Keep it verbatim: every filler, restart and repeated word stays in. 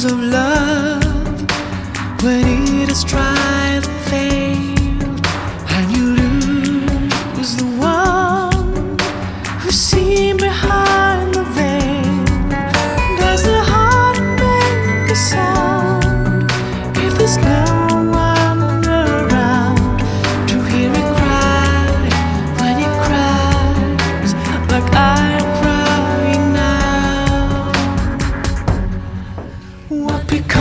of love when it has tried and failed, and you lose the one who's seen behind the veil. Does the heart make a sound if there's no one around to hear it cry when it cries like I'm crying now? What becomes